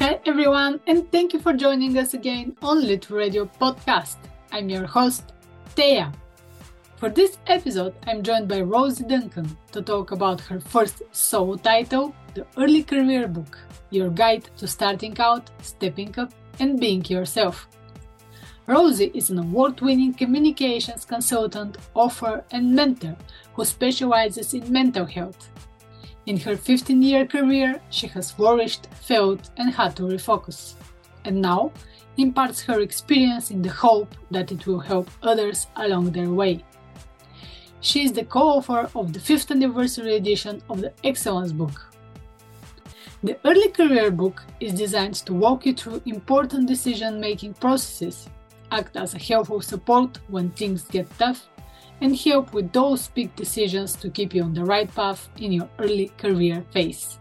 Hi everyone, and thank you for joining us again on Lit Radio Podcast. I'm your host, Thea. For this episode, I'm joined by Rosie Duncan to talk about her first solo title, The Early Career Book, your guide to starting out, stepping up, and being yourself. Rosie is an award-winning communications consultant, author, and mentor who specializes in mental health. In her 15-year career, she has flourished, failed, and had to refocus. And now, imparts her experience in the hope that it will help others along their way. She is the co-author of the 5th anniversary edition of the Excellence Book. The Early Career Book is designed to walk you through important decision-making processes, act as a helpful support when things get tough, and help with those big decisions to keep you on the right path in your early career phase.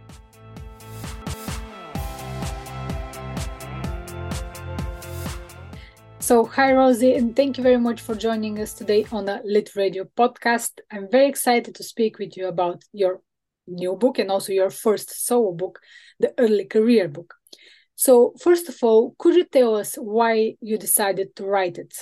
So, hi Rosie, and thank you very much for joining us today on the Lit Radio podcast. I'm very excited to speak with you about your new book and also your first solo book, The Early Career Book. So, first of all, could you tell us why you decided to write it?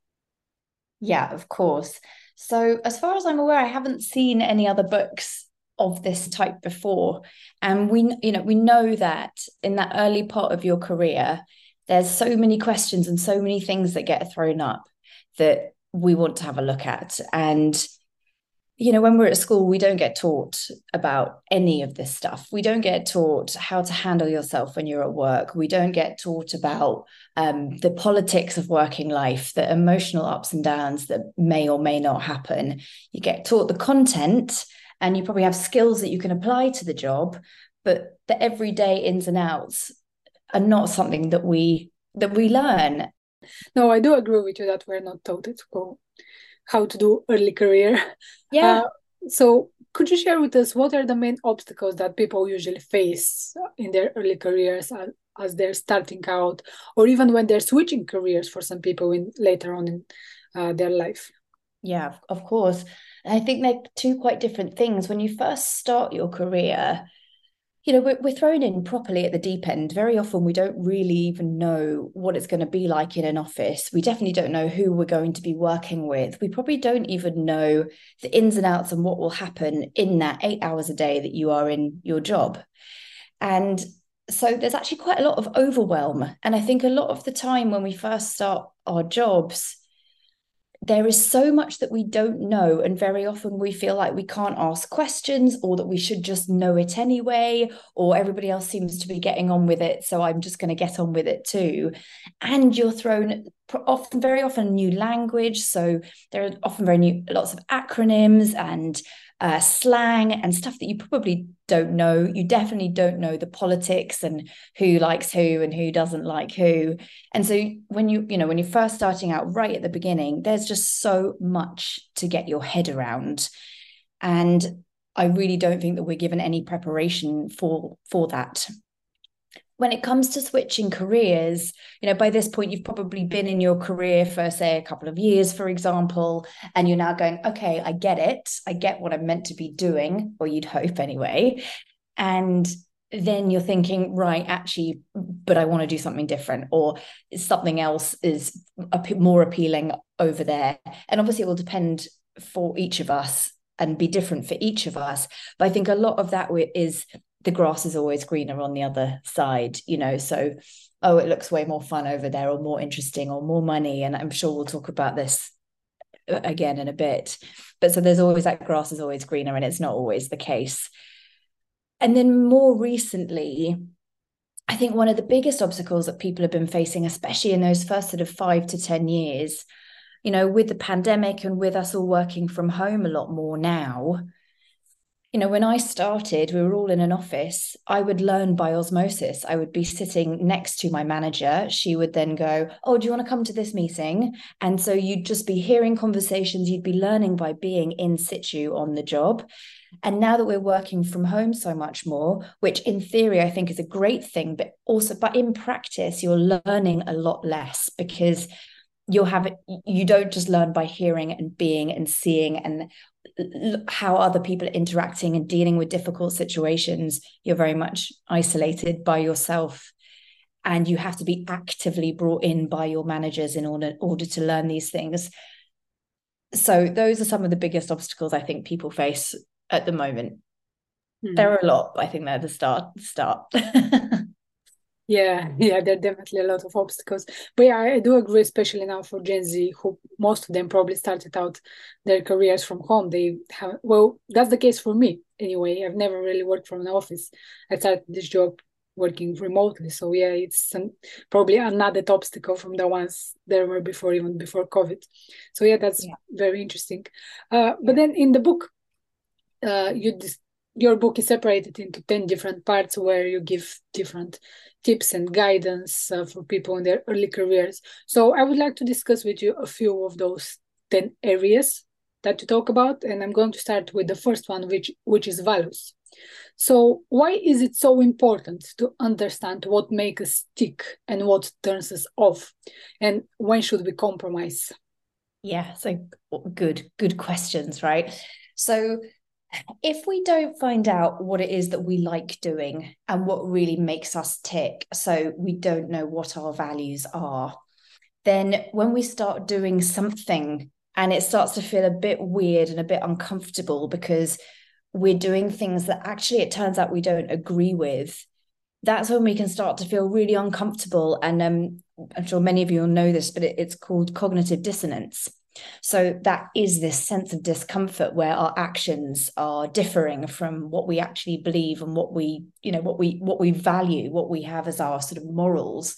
Yeah, of course. So as far as I'm aware, I haven't seen any other books of this type before. And we know that in that early part of your career, there's so many questions and so many things that get thrown up that we want to have a look at. And when we're at school, we don't get taught about any of this stuff. We don't get taught how to handle yourself when you're at work. We don't get taught about the politics of working life, the emotional ups and downs that may or may not happen. You get taught the content and you probably have skills that you can apply to the job, but the everyday ins and outs are not something that we learn. No, I do agree with you that we're not taught at school how to do early career. Yeah. So could you share with us what are the main obstacles that people usually face in their early careers as they're starting out, or even when they're switching careers for some people later on in their life? Yeah, of course. I think they're two quite different things. When you first start your career, we're thrown in properly at the deep end. Very often we don't really even know what it's going to be like in an office. We definitely don't know who we're going to be working with. We probably don't even know the ins and outs and what will happen in that 8 hours a day that you are in your job. And so there's actually quite a lot of overwhelm. And I think a lot of the time when we first start our jobs, there is so much that we don't know, and very often we feel like we can't ask questions, or that we should just know it anyway, or everybody else seems to be getting on with it, so I'm just going to get on with it too. And you're thrown very often new language, so there are often lots of acronyms and slang and stuff that you probably don't know. You definitely don't know the politics and who likes who and who doesn't like who. And so when you're first starting out right at the beginning, there's just so much to get your head around. And I really don't think that we're given any preparation for that. When it comes to switching careers, by this point, you've probably been in your career for, say, a couple of years, for example, and you're now going, okay, I get it. I get what I'm meant to be doing, or you'd hope anyway. And then you're thinking, right, actually, but I want to do something different, or something else is more appealing over there. And obviously, it will depend for each of us and be different for each of us. But I think a lot of that is the grass is always greener on the other side, so, it looks way more fun over there, or more interesting, or more money. And I'm sure we'll talk about this again in a bit. But so there's always that grass is always greener, and it's not always the case. And then more recently, I think one of the biggest obstacles that people have been facing, especially in those first sort of 5 to 10 years, with the pandemic and with us all working from home a lot more now, when I started, we were all in an office. I would learn by osmosis. I would be sitting next to my manager. She would then go, oh, do you want to come to this meeting? And so you'd just be hearing conversations. You'd be learning by being in situ on the job. And now that we're working from home so much more, which in theory I think is a great thing, but in practice, you're learning a lot less, because you don't just learn by hearing and being and seeing and how other people are interacting and dealing with difficult situations, you're very much isolated by yourself. And you have to be actively brought in by your managers in order to learn these things. So those are some of the biggest obstacles I think people face at the moment. There are a lot, but I think they're the start. Yeah, yeah, there are definitely a lot of obstacles. But yeah, I do agree, especially now for Gen Z, who most of them probably started out their careers from home. They have, well, that's the case for me anyway. I've never really worked from an office. I started this job working remotely. So yeah, it's probably another obstacle from the ones there were before, even before COVID. So yeah, that's very interesting. But then in the book, your book is separated into 10 different parts where you give different tips and guidance for people in their early careers. So I would like to discuss with you a few of those 10 areas that you talk about. And I'm going to start with the first one, which is values. So why is it so important to understand what makes us tick and what turns us off? And when should we compromise? Yeah, so good questions, right? So if we don't find out what it is that we like doing and what really makes us tick, so we don't know what our values are, then when we start doing something and it starts to feel a bit weird and a bit uncomfortable because we're doing things that actually it turns out we don't agree with, that's when we can start to feel really uncomfortable. And I'm sure many of you will know this, but it's called cognitive dissonance. So that is this sense of discomfort where our actions are differing from what we actually believe and what we value, what we have as our sort of morals.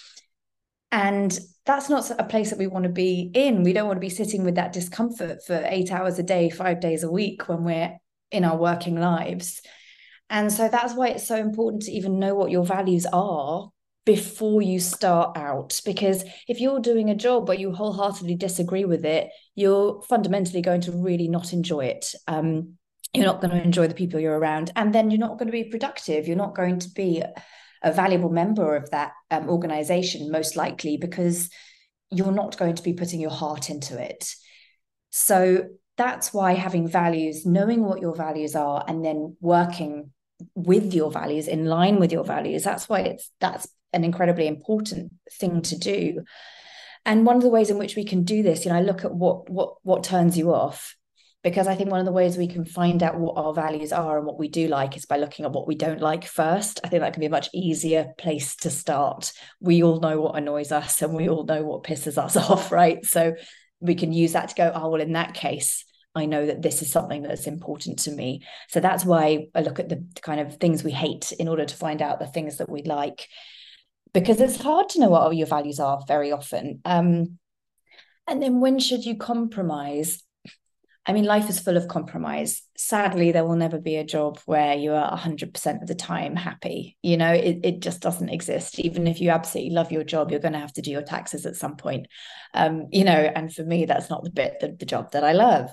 And that's not a place that we want to be in. We don't want to be sitting with that discomfort for 8 hours a day, 5 days a week when we're in our working lives. And so that's why it's so important to even know what your values are before you start out. Because if you're doing a job where you wholeheartedly disagree with it, you're fundamentally going to really not enjoy it. You're not going to enjoy the people you're around, and then you're not going to be productive. You're not going to be a valuable member of that organization, most likely, because you're not going to be putting your heart into it. So that's why having values, knowing what your values are, and then working with your values, in line with your values, that's an incredibly important thing to do. And one of the ways in which we can do this, I look at what turns you off, because I think one of the ways we can find out what our values are and what we do like is by looking at what we don't like first. I think that can be a much easier place to start. We all know what annoys us and we all know what pisses us off, right? So we can use that to go, oh, well, in that case, I know that this is something that's important to me. So that's why I look at the kind of things we hate in order to find out the things that we like, because it's hard to know what your values are very often. And then when should you compromise? I mean, life is full of compromise. Sadly, there will never be a job where you are 100% of the time happy. It just doesn't exist. Even if you absolutely love your job, you're going to have to do your taxes at some point. And for me, that's not the job that I love.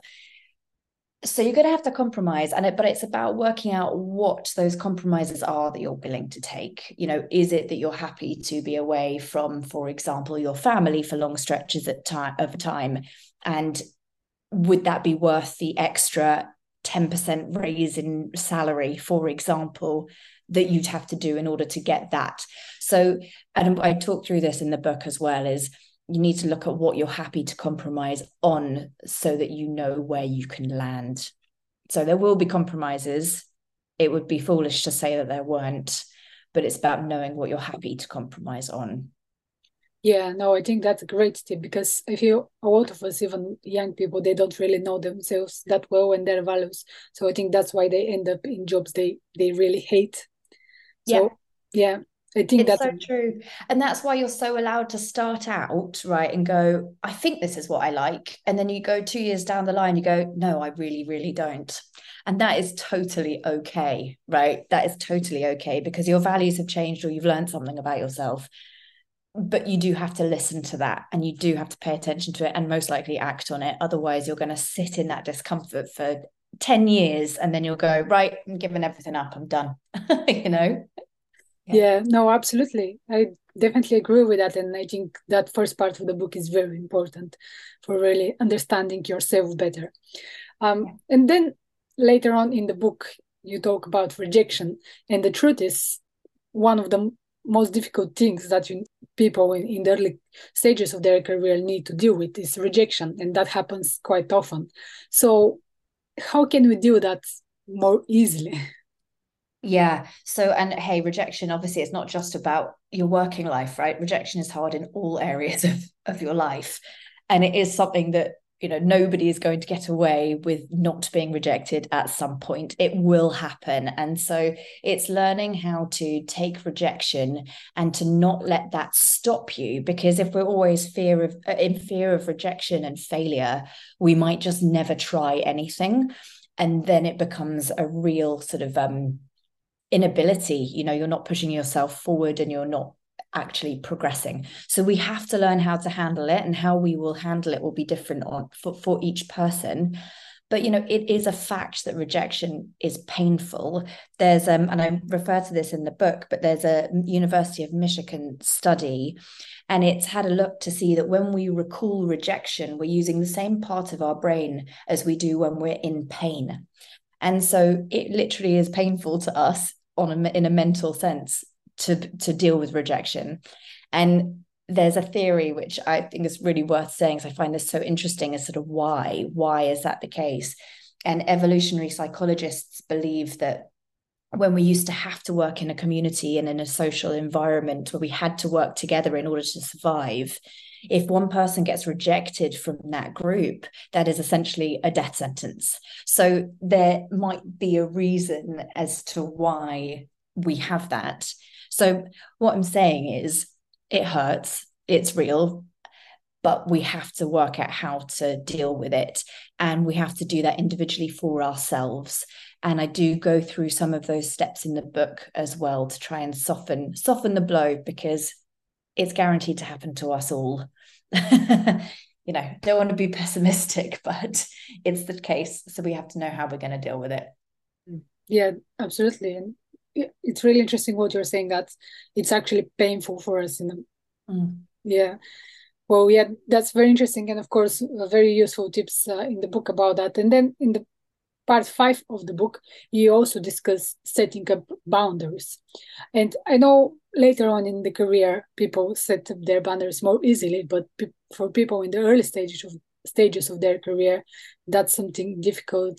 So you're going to have to compromise, but it's about working out what those compromises are that you're willing to take. Is it that you're happy to be away from, for example, your family for long stretches of time? And would that be worth the extra 10% raise in salary, for example, that you'd have to do in order to get that? So, and I talk through this in the book as well, is you need to look at what you're happy to compromise on so that you know where you can land. So there will be compromises. It would be foolish to say that there weren't, but it's about knowing what you're happy to compromise on. Yeah, no, I think that's a great tip, because I feel a lot of us, even young people, they don't really know themselves that well and their values. So I think that's why they end up in jobs they really hate. So yeah, I think it's so true. And that's why you're so allowed to start out, right, and go, I think this is what I like. And then you go 2 years down the line, you go, no, I really, really don't. And that is totally okay, right? That is totally okay, because your values have changed or you've learned something about yourself. But you do have to listen to that, and you do have to pay attention to it and most likely act on it. Otherwise, you're going to sit in that discomfort for 10 years and then you'll go, right, I'm giving everything up. I'm done, Yeah, no, absolutely. I definitely agree with that. And I think that first part of the book is very important for really understanding yourself better. And then later on in the book, you talk about rejection. And the truth is, one of the most difficult things that people in the early stages of their career need to deal with is rejection. And that happens quite often. So how can we deal with that more easily? Yeah. So, and hey, rejection, obviously, it's not just about your working life, right? Rejection is hard in all areas of your life. And it is something that, nobody is going to get away with not being rejected at some point. It will happen. And so it's learning how to take rejection and to not let that stop you. Because if we're always in fear of rejection and failure, we might just never try anything. And then it becomes a real sort of inability. You're not pushing yourself forward and you're not actually progressing. So we have to learn how to handle it, and how we will handle it will be different for each person. But it is a fact that rejection is painful. There's and I refer to this in the book, but there's a University of Michigan study, and it's had a look to see that when we recall rejection, we're using the same part of our brain as we do when we're in pain. And so it literally is painful to us in a mental sense to deal with rejection. And there's a theory which I think is really worth saying, because I find this so interesting, is sort of why is that the case? And evolutionary psychologists believe that when we used to have to work in a community and in a social environment where we had to work together in order to survive, if one person gets rejected from that group, that is essentially a death sentence. So there might be a reason as to why we have that. So what I'm saying is, it hurts, it's real, but we have to work out how to deal with it. And we have to do that individually for ourselves. And I do go through some of those steps in the book as well to try and soften the blow, because it's guaranteed to happen to us all. Don't want to be pessimistic, but it's the case. So we have to know how we're going to deal with it. Yeah, absolutely. And it's really interesting what you're saying, that it's actually painful for us. Yeah. Well, yeah, that's very interesting. And of course, very useful tips in the book about that. And then in the part 5 of the book, you also discuss setting up boundaries. And I know later on in the career, people set up their boundaries more easily, but for people in the early stages of their career, that's something difficult.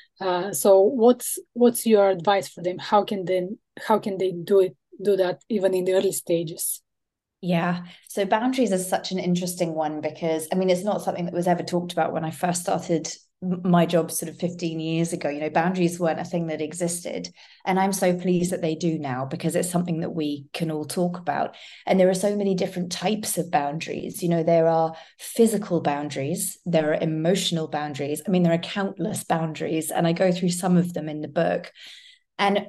So what's your advice for them? How can they do that even in the early stages? Yeah. So boundaries is such an interesting one, because it's not something that was ever talked about when I first started my job sort of 15 years ago. Boundaries weren't a thing that existed. And I'm so pleased that they do now, because it's something that we can all talk about. And there are so many different types of boundaries. There are physical boundaries, there are emotional boundaries. There are countless boundaries, and I go through some of them in the book. And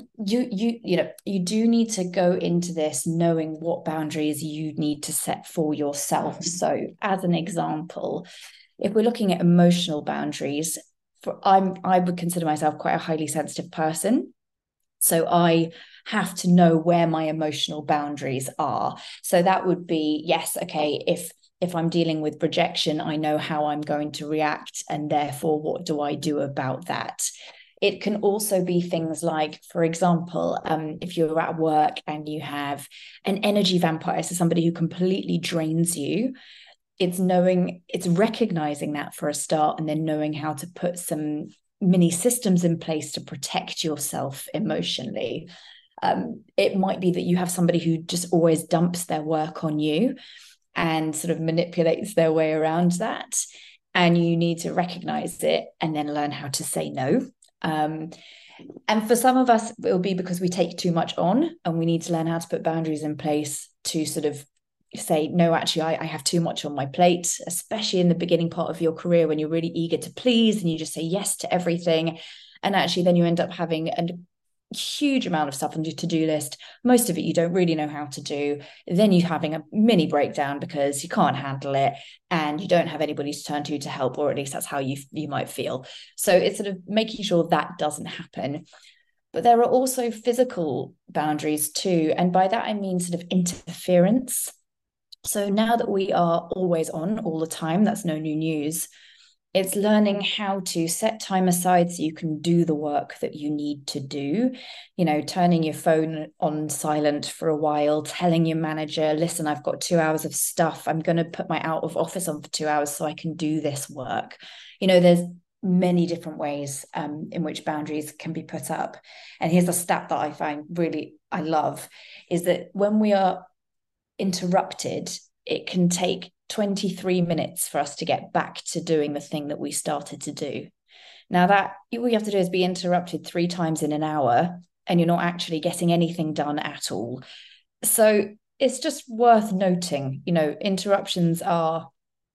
you do need to go into this knowing what boundaries you need to set for yourself. So as an example, if we're looking at emotional boundaries, I would consider myself quite a highly sensitive person. So I have to know where my emotional boundaries are. So that would be, yes, okay, if I'm dealing with rejection, I know how I'm going to react, and therefore, what do I do about that? It can also be things like, for example, if you're at work and you have an energy vampire, so somebody who completely drains you, it's recognizing that for a start, and then knowing how to put some mini systems in place to protect yourself emotionally. It might be that you have somebody who just always dumps their work on you and sort of manipulates their way around that. And you need to recognize it and then learn how to say no. And for some of us, it will be because we take too much on, and we need to learn how to put boundaries in place to sort of say, no, actually, I have too much on my plate, especially in the beginning part of your career when you're really eager to please and you just say yes to everything. And actually, then you end up having a huge amount of stuff on your to-do list. Most of it you don't really know how to do. Then you're having a mini breakdown because you can't handle it and you don't have anybody to turn to help, or at least that's how you might feel. So it's sort of making sure that doesn't happen. But there are also physical boundaries too. And by that, I mean sort of interference. So now that we are always on all the time, that's no new news. It's learning how to set time aside so you can do the work that you need to do. Turning your phone on silent for a while, telling your manager, listen, I've got 2 hours of stuff. I'm going to put my out of office on for 2 hours so I can do this work. There's many different ways in which boundaries can be put up. And here's a stat that I find I love, is that when we are interrupted, it can take 23 minutes for us to get back to doing the thing that we started to do. Now, that all you have to do is be interrupted 3 times in an hour, and you're not actually getting anything done at all. So it's just worth noting, interruptions are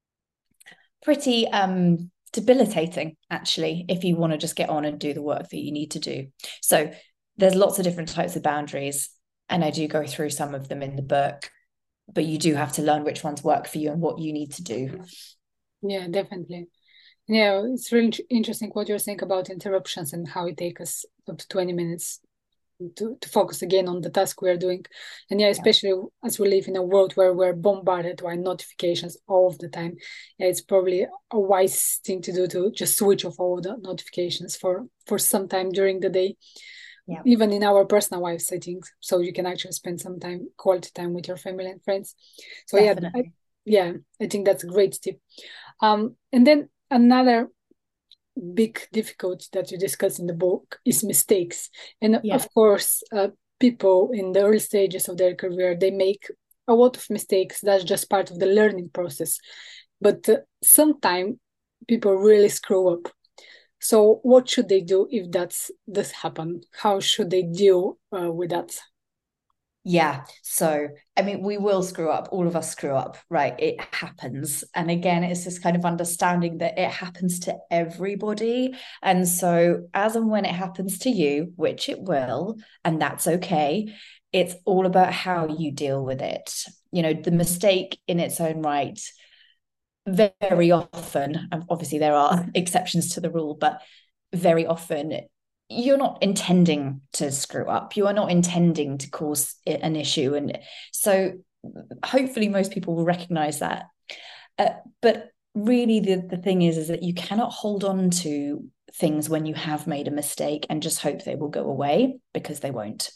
pretty debilitating, actually, if you want to just get on and do the work that you need to do. So there's lots of different types of boundaries, and I do go through some of them in the book, but you do have to learn which ones work for you and what you need to do. Yeah, definitely. Yeah, it's really interesting what you're saying about interruptions and how it takes us up to 20 minutes to focus again on the task we're doing. And yeah, especially as we live in a world where we're bombarded by notifications all of the time, it's probably a wise thing to do to just switch off all the notifications for some time during the day. Yeah. Even in our personal lives, I think, so you can actually spend some time, quality time with your family and friends. So definitely. I think that's a great tip. And then another big difficulty that you discuss in the book is mistakes. And of course, people in the early stages of their career, they make a lot of mistakes. That's just part of the learning process. But sometimes people really screw up. So what should they do if does happen? How should they deal with that? Yeah. So, I mean, we will screw up. All of us screw up, right? It happens. And again, it's this kind of understanding that it happens to everybody. And so, as and when it happens to you, which it will, and that's okay, it's all about how you deal with it. The mistake in its own right, very often, obviously there are exceptions to the rule, but very often you're not intending to screw up. You are not intending to cause an issue. And so hopefully most people will recognize that. But really the thing is that you cannot hold on to things when you have made a mistake and just hope they will go away, because they won't.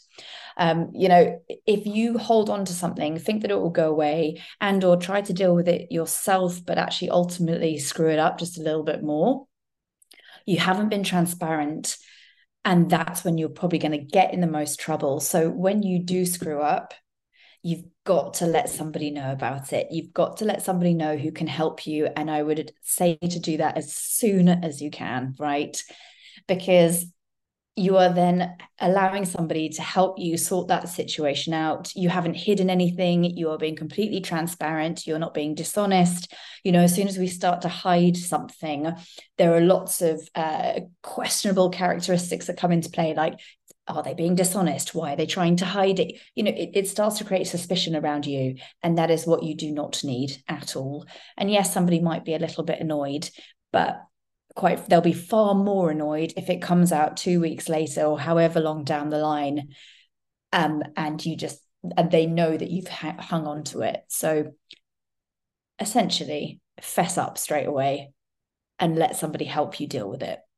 If you hold on to something, think that it will go away, and or try to deal with it yourself, but actually ultimately screw it up just a little bit more, you haven't been transparent. And that's when you're probably going to get in the most trouble. So when you do screw up, you've got to let somebody know about it. You've got to let somebody know who can help you. And I would say to do that as soon as you can, right? Because you are then allowing somebody to help you sort that situation out. You haven't hidden anything. You are being completely transparent. You're not being dishonest. As soon as we start to hide something, there are lots of questionable characteristics that come into play, like, are they being dishonest? Why are they trying to hide it? It starts to create suspicion around you. And that is what you do not need at all. And yes, somebody might be a little bit annoyed, but they'll be far more annoyed if it comes out 2 weeks later or however long down the line, and they know that you've hung on to it. So essentially, fess up straight away and let somebody help you deal with it.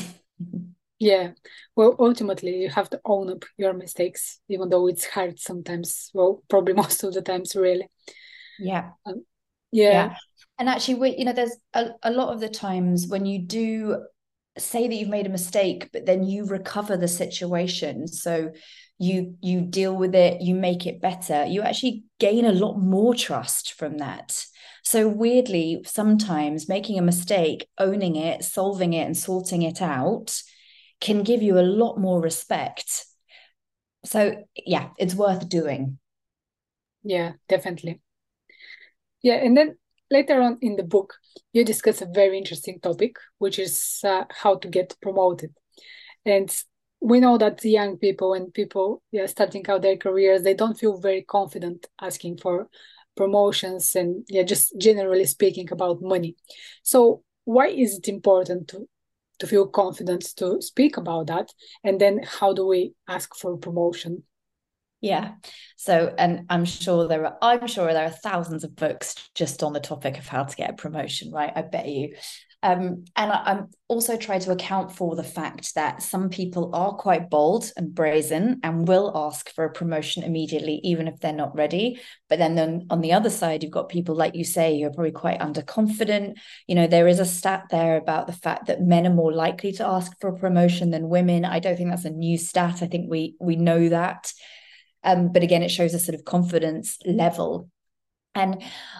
Yeah, well, ultimately you have to own up your mistakes, even though it's hard sometimes. Well, probably most of the times, really. Yeah. Yeah. And actually, there's a lot of the times when you do say that you've made a mistake, but then you recover the situation. So you deal with it, you make it better. You actually gain a lot more trust from that. So weirdly, sometimes making a mistake, owning it, solving it, and sorting it out can give you a lot more respect. So yeah, it's worth doing. Yeah, definitely. Yeah, and then later on in the book, you discuss a very interesting topic, which is how to get promoted. And we know that the young people and people starting out their careers, they don't feel very confident asking for promotions and just generally speaking about money. So why is it important to feel confident to speak about that? And then how do we ask for promotion? Yeah. So, and I'm sure there are thousands of books just on the topic of how to get a promotion, right? I bet you. And I'm also trying to account for the fact that some people are quite bold and brazen and will ask for a promotion immediately, even if they're not ready. But then on the other side, you've got people, like you say, who are probably quite underconfident. There is a stat there about the fact that men are more likely to ask for a promotion than women. I don't think that's a new stat. I think we know that. But again, it shows a sort of confidence level. And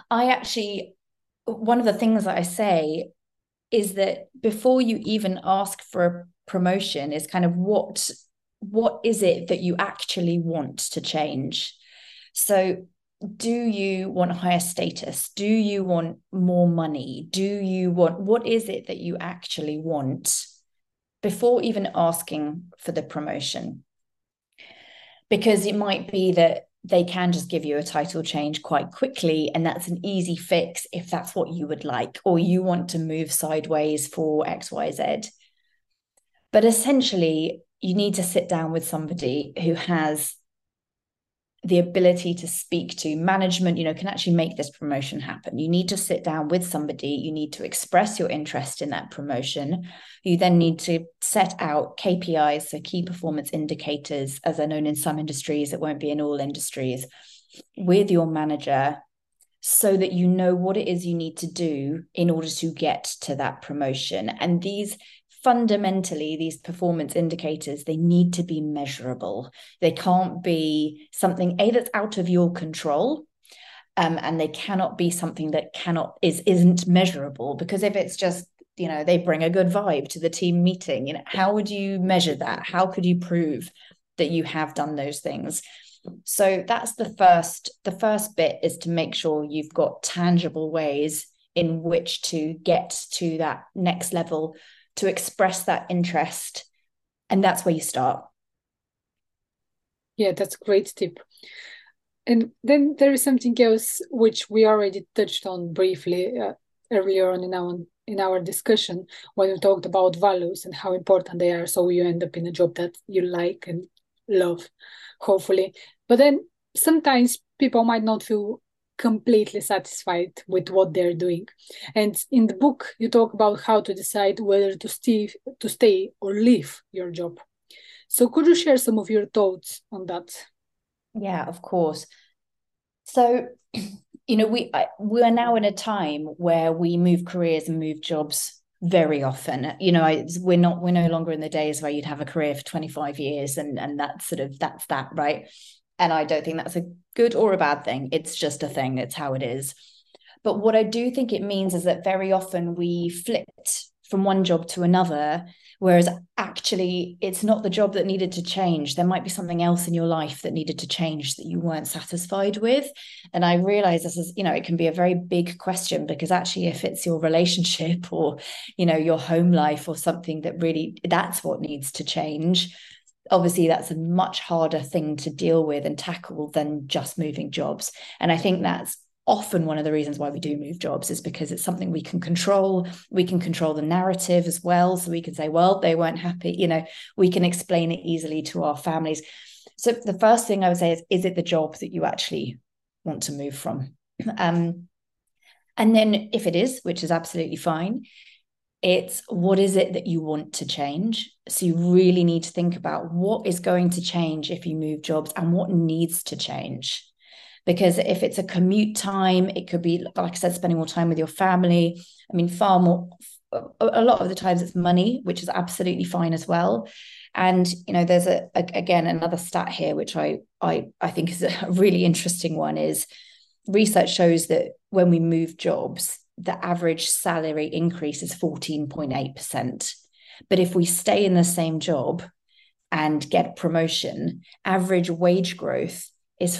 one of the things that I say is that before you even ask for a promotion is kind of what is it that you actually want to change? So do you want higher status? Do you want more money? What is it that you actually want before even asking for the promotion? Because it might be that they can just give you a title change quite quickly, and that's an easy fix if that's what you would like, or you want to move sideways for XYZ. But essentially, you need to sit down with somebody who has the ability to speak to management, can actually make this promotion happen. You need to sit down with somebody. You need to express your interest in that promotion. You then need to set out KPIs, so key performance indicators, as are known in some industries. It won't be in all industries, with your manager, so that you know what it is you need to do in order to get to that promotion. And fundamentally, these performance indicators, they need to be measurable. They can't be something that's out of your control, and they cannot be something that isn't measurable. Because if it's just, they bring a good vibe to the team meeting, how would you measure that? How could you prove that you have done those things? So that's the first bit, is to make sure you've got tangible ways in which to get to that next level, to express that interest. And that's where you start. Yeah, that's a great tip. And then there is something else which we already touched on briefly earlier on in our discussion, when we talked about values and how important they are, so you end up in a job that you like and love, hopefully. But then sometimes people might not feel completely satisfied with what they're doing. And in the book, you talk about how to decide whether to stay or leave your job. So could you share some of your thoughts on that? Yeah, of course. So, we are now in a time where we move careers and move jobs very often. We're no longer in the days where you'd have a career for 25 years and that's that, right? And I don't think that's a good or a bad thing. It's just a thing. It's how it is. But what I do think it means is that very often we flipped from one job to another, whereas actually it's not the job that needed to change. There might be something else in your life that needed to change that you weren't satisfied with. And I realize this is, it can be a very big question, because actually if it's your relationship or, your home life or something that really, that's what needs to change, obviously that's a much harder thing to deal with and tackle than just moving jobs. And I think that's often one of the reasons why we do move jobs, is because it's something we can control. We can control the narrative as well. So we can say, well, they weren't happy. We can explain it easily to our families. So the first thing I would say is it the job that you actually want to move from? And then if it is, which is absolutely fine, it's what is it that you want to change? So you really need to think about what is going to change if you move jobs and what needs to change. Because if it's a commute time, it could be, like I said, spending more time with your family. I mean, far more, a lot of the times it's money, which is absolutely fine as well. And, there's again, another stat here, which I think is a really interesting one, is research shows that when we move jobs, the average salary increase is 14.8%. But if we stay in the same job and get promotion, average wage growth is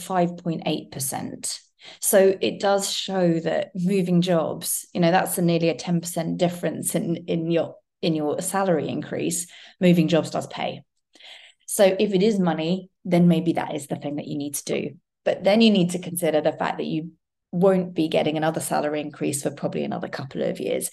5.8%. So it does show that moving jobs, that's nearly a 10% difference in your salary increase. Moving jobs does pay. So if it is money, then maybe that is the thing that you need to do. But then you need to consider the fact that you won't be getting another salary increase for probably another couple of years.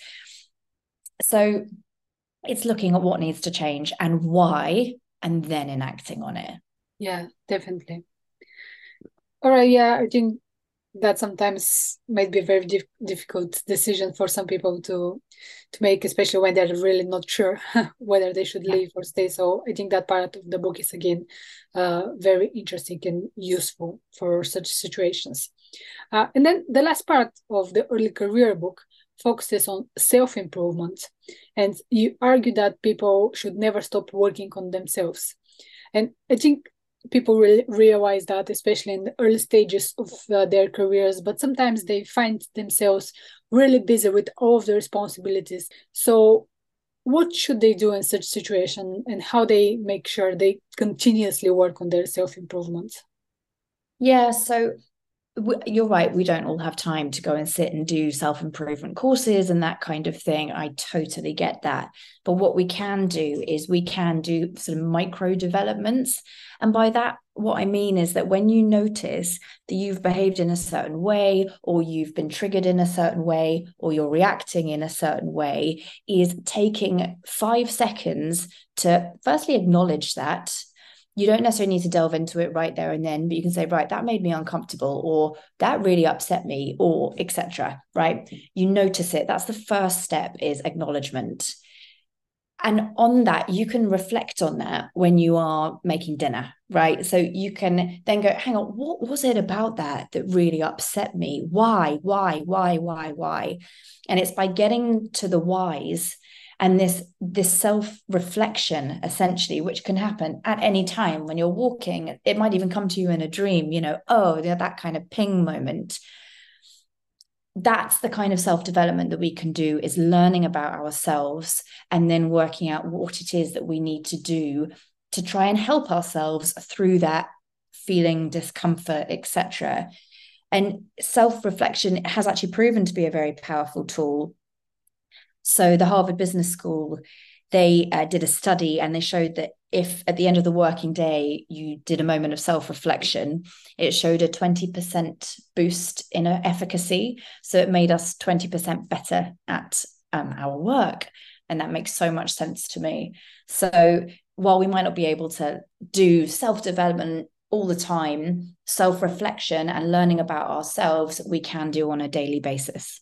So it's looking at what needs to change and why, and then enacting on it. Yeah, definitely. All right, yeah, I think that sometimes might be a very difficult decision for some people to make, especially when they're really not sure whether they should Yeah. leave or stay. So I think that part of the book is again very interesting and useful for such situations. And then the last part of the early career book focuses on self-improvement, and you argue that people should never stop working on themselves. And I think people really realize that, especially in the early stages of their careers, but sometimes they find themselves really busy with all of the responsibilities. So what should they do in such situation, and how they make sure they continuously work on their self-improvement? Yeah, so you're right. We don't all have time to go and sit and do self-improvement courses and that kind of thing. I totally get that. But what we can do is we can do sort of micro developments. And by that, what I mean is that when you notice that you've behaved in a certain way, or you've been triggered in a certain way, or you're reacting in a certain way, is taking 5 seconds to firstly acknowledge that. You don't necessarily need to delve into it right there and then, but you can say, right, that made me uncomfortable, or that really upset me, or etc. Right? You notice it. That's the first step, is acknowledgement. And on that, you can reflect on that when you are making dinner, right? So you can then go, hang on, what was it about that that really upset me? Why? And it's by getting to the whys and this self-reflection, essentially, which can happen at any time when you're walking. It might even come to you in a dream, oh, that kind of ping moment. That's the kind of self-development that we can do, is learning about ourselves and then working out what it is that we need to do to try and help ourselves through that feeling discomfort, etc. And self-reflection has actually proven to be a very powerful tool. So the Harvard Business School, they did a study, and they showed that if at the end of the working day you did a moment of self-reflection, it showed a 20% boost in efficacy. So it made us 20% better at our work. And that makes so much sense to me. So while we might not be able to do self-development all the time, self-reflection and learning about ourselves, we can do on a daily basis.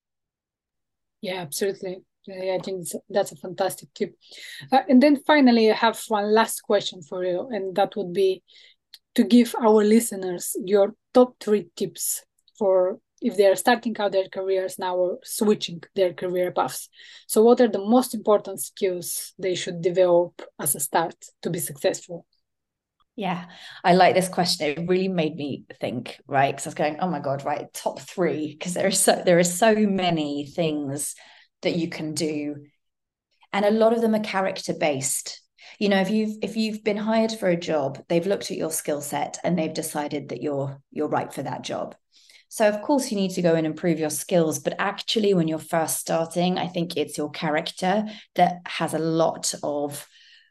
Yeah, absolutely. I think that's a fantastic tip. And then finally, I have one last question for you, and that would be to give our listeners your top 3 tips for if they are starting out their careers now or switching their career paths. So what are the most important skills they should develop as a start to be successful? Yeah, I like this question. It really made me think, right? Because I was going, oh my God, right, top 3, because there are so many things that you can do. And a lot of them are character based. If you've been hired for a job, they've looked at your skill set and they've decided that you're right for that job. So of course you need to go and improve your skills, but actually when you're first starting, I think it's your character that has a lot of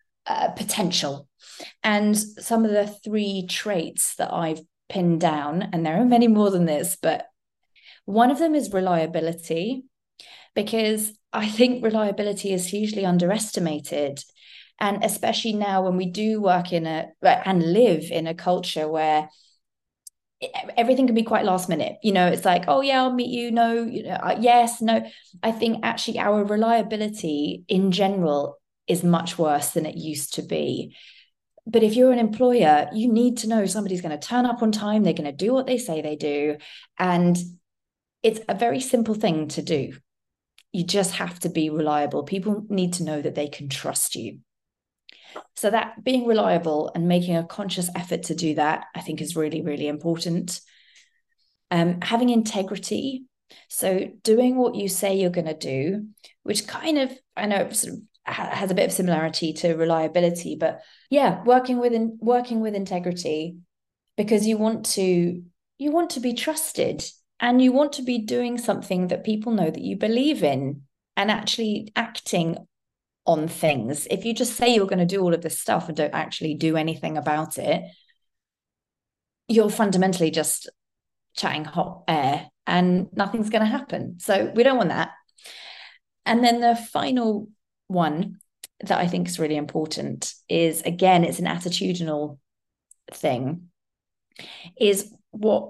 potential. And some of the 3 traits that I've pinned down, and there are many more than this, but one of them is reliability, because I think reliability is hugely underestimated. And especially now when we do work and live in a culture where everything can be quite last minute. It's like, oh yeah, I'll meet you. No, yes, no. I think actually our reliability in general is much worse than it used to be. But if you're an employer, you need to know somebody's going to turn up on time. They're going to do what they say they do. And it's a very simple thing to do. You just have to be reliable. People need to know that they can trust you. So that being reliable and making a conscious effort to do that, I think, is really, really important. Having integrity. So doing what you say you're going to do, which kind of, I know, sort of has a bit of similarity to reliability, but yeah, working with integrity, because you want to be trusted, and you want to be doing something that people know that you believe in, and actually acting on things. If you just say you're going to do all of this stuff and don't actually do anything about it, you're fundamentally just chatting hot air and nothing's going to happen. So we don't want that. And then the final one that I think is really important is, again, it's an attitudinal thing, is what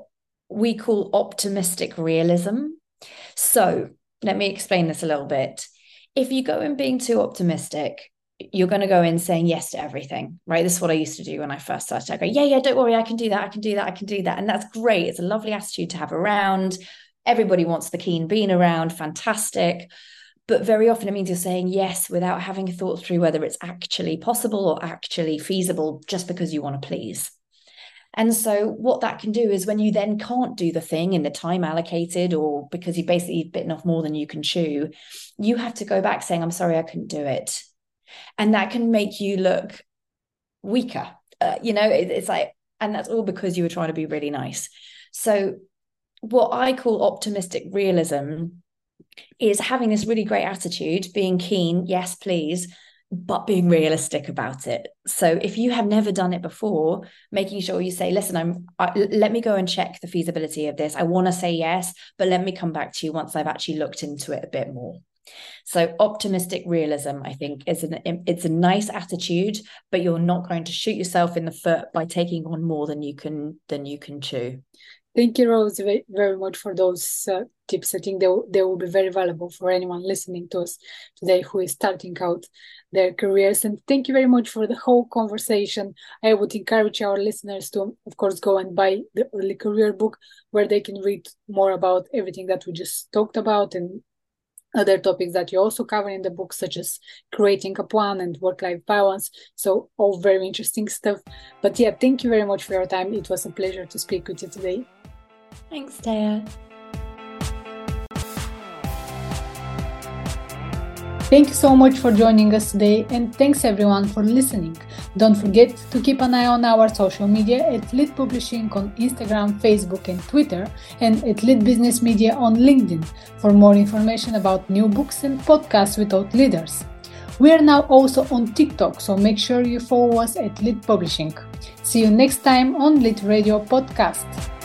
we call optimistic realism. So let me explain this a little bit. If you go in being too optimistic, you're going to go in saying yes to everything, right? This is what I used to do when I first started. I go, yeah, don't worry, I can do that, I can do that, I can do that. And that's great. It's a lovely attitude to have around. Everybody wants the keen bean around, fantastic. But very often it means you're saying yes without having thought through whether it's actually possible or actually feasible just because you want to please. And so what that can do is when you then can't do the thing in the time allocated, or because you've basically bitten off more than you can chew, you have to go back saying, I'm sorry, I couldn't do it. And that can make you look weaker. It's like, and that's all because you were trying to be really nice. So what I call optimistic realism is having this really great attitude, being keen, yes, please, but being realistic about it. So if you have never done it before, making sure you say, listen, let me go and check the feasibility of this. I want to say yes, but let me come back to you once I've actually looked into it a bit more. So optimistic realism, I think, it's a nice attitude, but you're not going to shoot yourself in the foot by taking on more than you can chew. Thank you, Rose, very, very much for those tips. I think they will be very valuable for anyone listening to us today who is starting out their careers. And thank you very much for the whole conversation. I would encourage our listeners to, of course, go and buy the Early Career book, where they can read more about everything that we just talked about and other topics that you also cover in the book, such as creating a plan and work-life balance. So all very interesting stuff. But yeah, thank you very much for your time. It was a pleasure to speak with you today. Thanks, Taya. Thank you so much for joining us today, and thanks everyone for listening. Don't forget to keep an eye on our social media at Lit Publishing on Instagram, Facebook and Twitter, and at Lit Business Media on LinkedIn for more information about new books and podcasts with thought leaders. We are now also on TikTok, so make sure you follow us at Lit Publishing. See you next time on Lit Radio Podcast.